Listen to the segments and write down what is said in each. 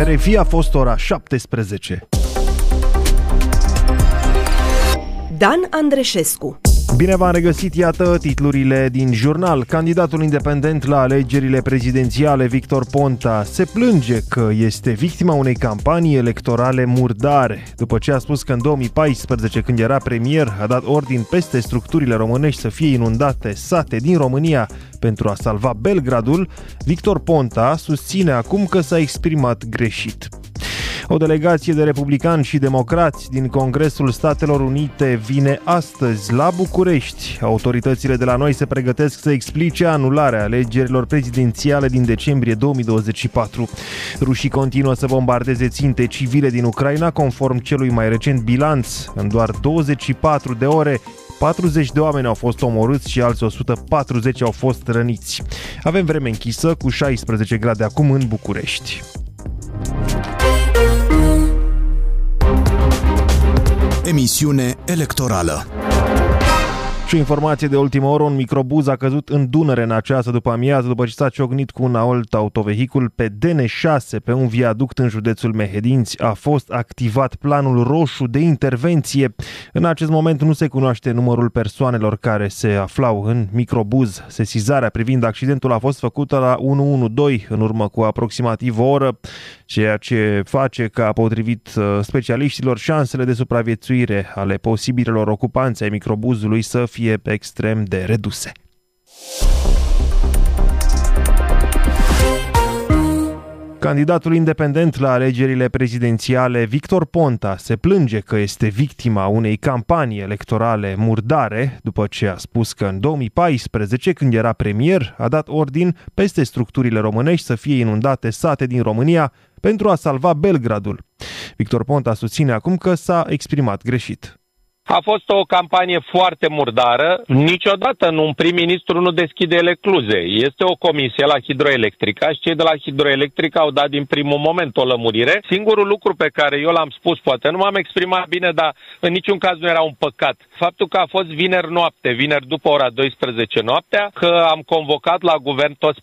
RFI a fost ora 17. Dan Andreșescu. Bine v-am regăsit, iată titlurile din jurnal. Candidatul independent la alegerile prezidențiale, Victor Ponta, se plânge că este victima unei campanii electorale murdare. După ce a spus că în 2014, când era premier, a dat ordin peste structurile românești să fie inundate sate din România pentru a salva Belgradul, Victor Ponta susține acum că s-a exprimat greșit. O delegație de republicani și democrați din Congresul Statelor Unite vine astăzi la București. Autoritățile de la noi se pregătesc să explice anularea alegerilor prezidențiale din decembrie 2024. Rușii continuă să bombardeze ținte civile din Ucraina, conform celui mai recent bilanț. În doar 24 de ore, 40 de oameni au fost omorâți și alți 140 au fost răniți. Avem vreme închisă cu 16 grade acum în București. Emisiune electorală. Și o informație de ultimă oră, un microbuz a căzut în Dunăre în această după-amiază după ce s-a ciocnit cu un alt autovehicul pe DN6 pe un viaduct în județul Mehedinți. A fost activat planul roșu de intervenție. În acest moment nu se cunoaște numărul persoanelor care se aflau în microbuz. Sesizarea privind accidentul a fost făcută la 112 în urmă cu aproximativ o oră, ceea ce face ca, potrivit specialiștilor, șansele de supraviețuire ale posibililor ocupanți ai microbuzului să fie extrem de reduse. Candidatul independent la alegerile prezidențiale, Victor Ponta, se plânge că este victima unei campanii electorale murdare, după ce a spus că în 2014, când era premier, a dat ordin peste structurile românești să fie inundate sate din România pentru a salva Belgradul. Victor Ponta susține acum că s-a exprimat greșit. A fost o campanie foarte murdară. Niciodată un prim-ministru nu deschide elecluze. Este o comisie la Hidroelectrica și cei de la Hidroelectrica au dat din primul moment o lămurire. Singurul lucru pe care eu l-am spus, poate nu m-am exprimat bine, dar în niciun caz nu era un păcat. Faptul că a fost vineri noapte, vineri după ora 12 noaptea, că am convocat la guvern toți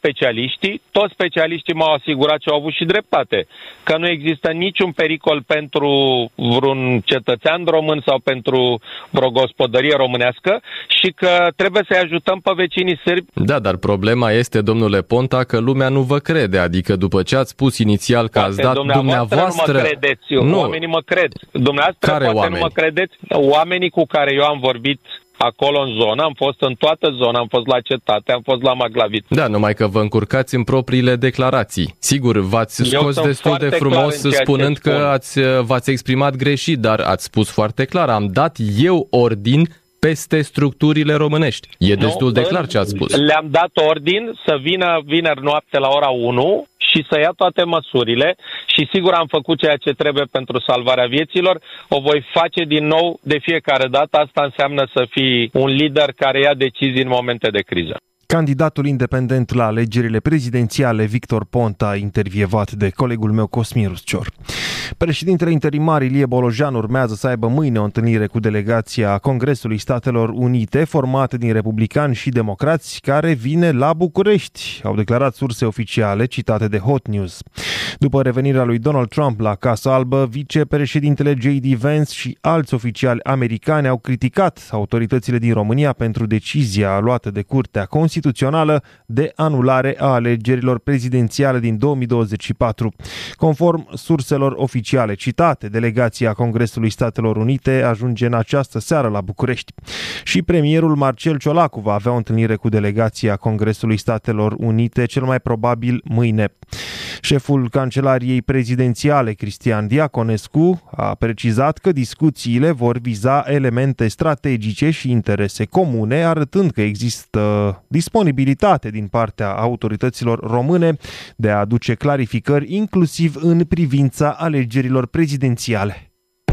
specialiștii m-au asigurat și au avut și dreptate, că nu există niciun pericol pentru vreun cetățean român sau pentru vreo gospodărie românească și că trebuie să-i ajutăm pe vecinii sârbi. Da, dar problema este, domnule Ponta, că lumea nu vă crede. Adică după ce ați spus inițial că ați dat dumneavoastră... Nu mă credeți, oamenii mă cred. Dumneavoastră care poate oameni? Nu mă credeți. Oamenii cu care eu am vorbit acolo în zonă, am fost în toată zona, am fost la Cetate, am fost la Maglavit. Da, numai că vă încurcați în propriile declarații. Sigur, v-ați scos destul de frumos spunând că v-ați exprimat greșit, dar ați spus foarte clar, am dat eu ordin peste structurile românești. E destul de clar ce ați spus. Le-am dat ordin să vină vineri noapte la ora 1 și să ia toate măsurile și sigur am făcut ceea ce trebuie pentru salvarea vieților. O voi face din nou de fiecare dată. Asta înseamnă să fii un lider care ia decizii în momente de criză. Candidatul independent la alegerile prezidențiale, Victor Ponta, intervievat de colegul meu Cosmin Ruscior. Președintele interimar Ilie Bolojan urmează să aibă mâine o întâlnire cu delegația Congresului Statelor Unite, formată din republicani și democrați, care vine la București, au declarat surse oficiale citate de Hot News. După revenirea lui Donald Trump la Casa Albă, vicepreședintele J.D. Vance și alți oficiali americani au criticat autoritățile din România pentru decizia luată de Curtea Constituțională de anulare a alegerilor prezidențiale din 2024. Conform surselor oficiale citate, delegația Congresului Statelor Unite ajunge în această seară la București. Și premierul Marcel Ciolacu va avea o întâlnire cu delegația Congresului Statelor Unite, cel mai probabil mâine. Șeful Cancelariei Prezidențiale, Cristian Diaconescu, a precizat că discuțiile vor viza elemente strategice și interese comune, arătând că există disponibilitate din partea autorităților române de a aduce clarificări inclusiv în privința alegerilor prezidențiale.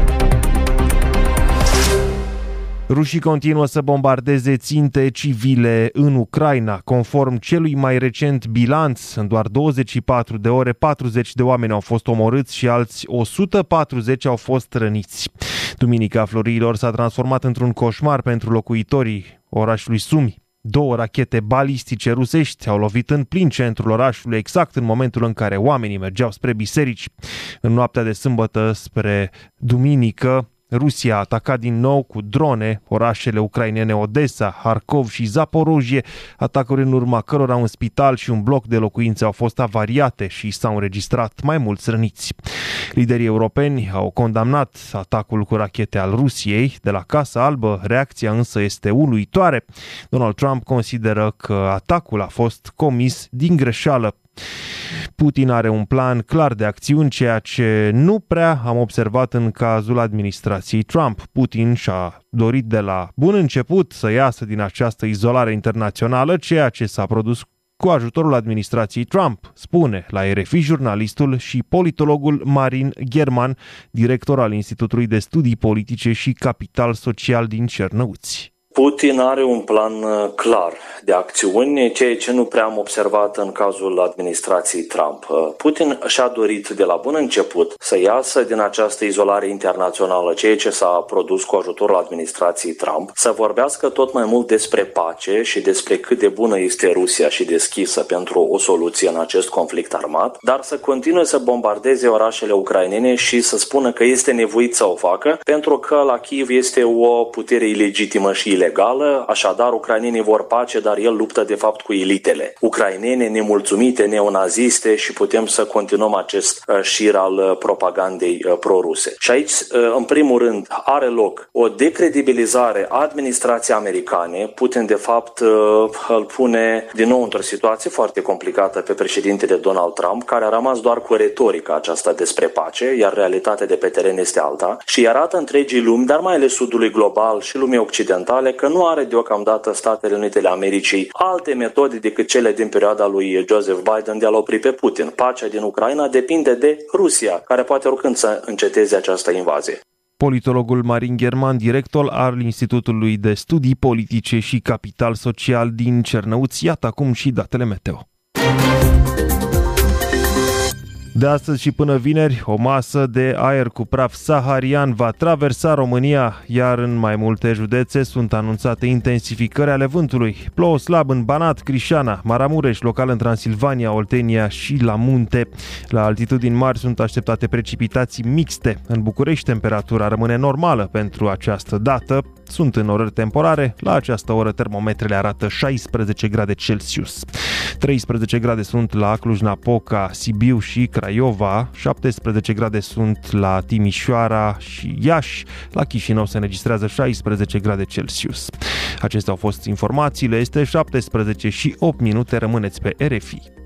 Rușii continuă să bombardeze ținte civile în Ucraina. Conform celui mai recent bilanț, în doar 24 de ore, 40 de oameni au fost omorâți și alți 140 au fost răniți. Duminica Florilor s-a transformat într-un coșmar pentru locuitorii orașului Sumi. 2 rachete balistice rusești au lovit în plin centrul orașului, exact în momentul în care oamenii mergeau spre biserici. În noaptea de sâmbătă spre duminică, Rusia a atacat din nou cu drone orașele ucrainene Odessa, Harkov și Zaporojie, atacuri în urma cărora un spital și un bloc de locuințe au fost avariate și s-au înregistrat mai mulți răniți. Liderii europeni au condamnat atacul cu rachete al Rusiei. De la Casa Albă, reacția însă este uluitoare. Donald Trump consideră că atacul a fost comis din greșeală. Putin are un plan clar de acțiuni, ceea ce nu prea am observat în cazul administrației Trump. Putin și-a dorit de la bun început să iasă din această izolare internațională, ceea ce s-a produs cu ajutorul administrației Trump, spune la RFI jurnalistul și politologul Marin German, director al Institutului de Studii Politice și Capital Social din Cernăuți. Putin are un plan clar de acțiuni, ceea ce nu prea am observat în cazul administrației Trump. Putin și-a dorit de la bun început să iasă din această izolare internațională, ceea ce s-a produs cu ajutorul administrației Trump, să vorbească tot mai mult despre pace și despre cât de bună este Rusia și deschisă pentru o soluție în acest conflict armat, dar să continue să bombardeze orașele ucrainene și să spună că este nevoit să o facă, pentru că la Kiev este o putere ilegitimă și ilegală, așadar ucrainenii vor pace, dar el luptă de fapt cu elitele ucrainene nemulțumite, neonaziste și putem să continuăm acest șir al propagandei proruse. Și aici, în primul rând, are loc o decredibilizare a administrației americane. Putin, de fapt, îl pune din nou într-o situație foarte complicată pe președintele Donald Trump, care a rămas doar cu retorica aceasta despre pace, iar realitatea de pe teren este alta și arată întregii lumi, dar mai ales sudului global și lumii occidentale, că nu are deocamdată Statele Unite ale Americii alte metode decât cele din perioada lui Joseph Biden de a-l opri pe Putin. Pacea din Ucraina depinde de Rusia, care poate oricând să înceteze această invazie. Politologul Marin German, director al Institutului de Studii Politice și Capital Social din Cernăuți. Iată acum și datele meteo. De astăzi și până vineri, o masă de aer cu praf saharian va traversa România, iar în mai multe județe sunt anunțate intensificări ale vântului. Plouă slab în Banat, Crișana, Maramureș, local în Transilvania, Oltenia și la munte. La altitudini mari sunt așteptate precipitații mixte. În București, temperatura rămâne normală pentru această dată. Sunt în orări temporare. La această oră termometrele arată 16 grade Celsius. 13 grade sunt la Cluj-Napoca, Sibiu și Craiova, 17 grade sunt la Timișoara și Iași, la Chișinău se înregistrează 16 grade Celsius. Acestea au fost informațiile, este 17 și 8 minute, rămâneți pe RFI.